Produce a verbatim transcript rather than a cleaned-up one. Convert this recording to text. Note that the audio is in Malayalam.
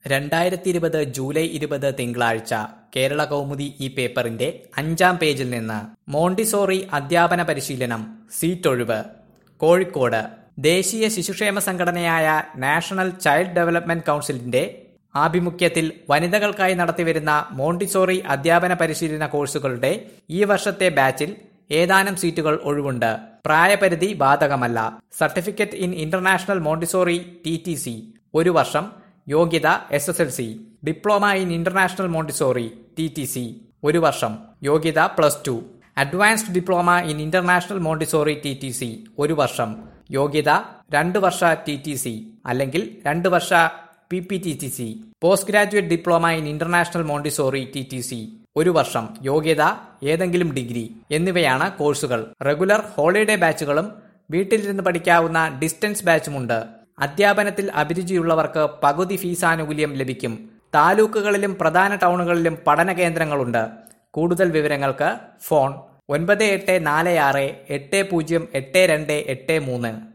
രണ്ടായിരത്തി ഇരുപത് ജൂലൈ ഇരുപത് തിങ്കളാഴ്ച കേരള കൗമുദി ഈ പേപ്പറിന്റെ അഞ്ചാം പേജിൽ നിന്ന് മോണ്ടിസോറി അധ്യാപന പരിശീലനം സീറ്റൊഴിവ്. കോഴിക്കോട് ദേശീയ ശിശുക്ഷേമ സംഘടനയായ നാഷണൽ ചൈൽഡ് ഡെവലപ്മെന്റ് കൗൺസിലിന്റെ ആഭിമുഖ്യത്തിൽ വനിതകൾക്കായി നടത്തിവരുന്ന മോണ്ടിസോറി അധ്യാപന പരിശീലന കോഴ്സുകളുടെ ഈ വർഷത്തെ ബാച്ചിൽ ഏതാനും സീറ്റുകൾ ഒഴിവുണ്ട്. പ്രായപരിധി ബാധകമല്ല. Certificate in international Montessori T T C ഒരു വർഷം. യോഗ്യത S S L C. Diploma in international Montessori T T C ഒരു വർഷം. യോഗ്യത plus two. Advanced diploma in international Montessori T T C ഒരു വർഷം. യോഗ്യത രണ്ട് വർഷ ടി ടി സി അല്ലെങ്കിൽ രണ്ട് വർഷ P P T T C. Post graduate diploma in international Montessori T T C ഒരു വർഷം. യോഗ്യത ഏതെങ്കിലും ഡിഗ്രി. എന്നിവയാണ് കോഴ്സുകൾ. റെഗുലർ ഹോളിഡേ ബാച്ചുകളും വീട്ടിലിരുന്ന് പഠിക്കാവുന്ന ഡിസ്റ്റൻസ് ബാച്ചുമുണ്ട്. അധ്യാപനത്തിൽ അഭിരുചിയുള്ളവർക്ക് പകുതി ഫീസ് ആനുകൂല്യം ലഭിക്കും. താലൂക്കുകളിലും പ്രധാന ടൗണുകളിലും പഠന കേന്ദ്രങ്ങളുണ്ട്. കൂടുതൽ വിവരങ്ങൾക്ക് ഫോൺ ഒൻപത് എട്ട് നാല് ആറ് എട്ട് പൂജ്യം എട്ട് രണ്ട് എട്ട് മൂന്ന്.